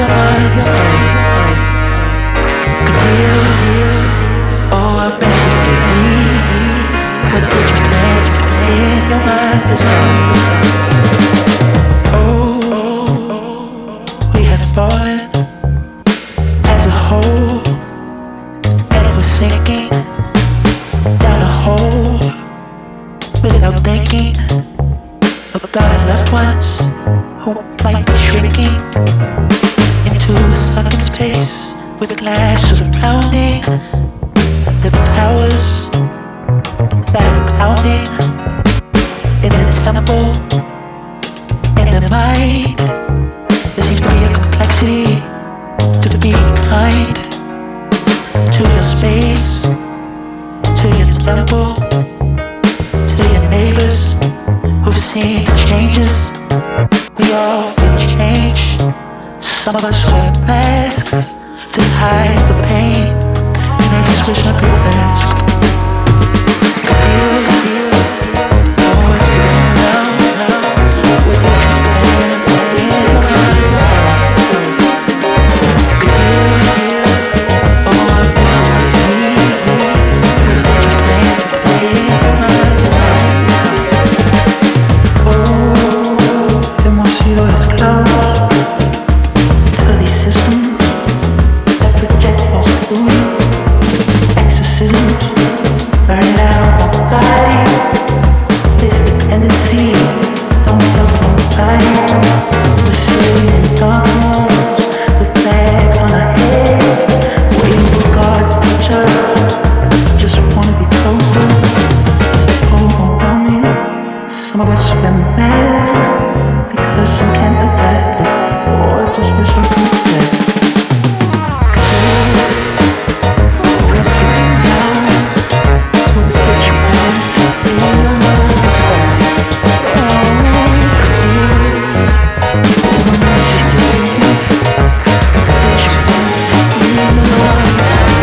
your mind is tight. Good deal, oh I bet you did me. What did you plan in your mind is tight. Oh, we have fallen as a whole, and we're sinking down a hole without thinking about our loved ones who might be shrinking into a sunken space with glass surrounding the powers that are pounding in the temple, in the mind. There seems to be a complexity to being kind to your space, to your temple, to your neighbors who've seen the changes. We all feel change. Some of us wear masks to hide the pain, and I just wish I could ask. Some of us wear masks because some can't adapt, or just wish I could adapt. We're sitting down with the pitch black in the sky. Oh, clear, oh, mystery. The pitch black in the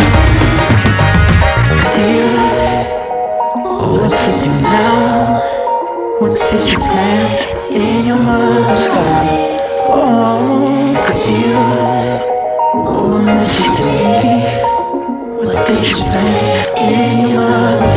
sky. Dear, oh, we're sitting down. What did you plant in your mother's sky? Oh, could you? Oh, mystery. What did you plant in your mother's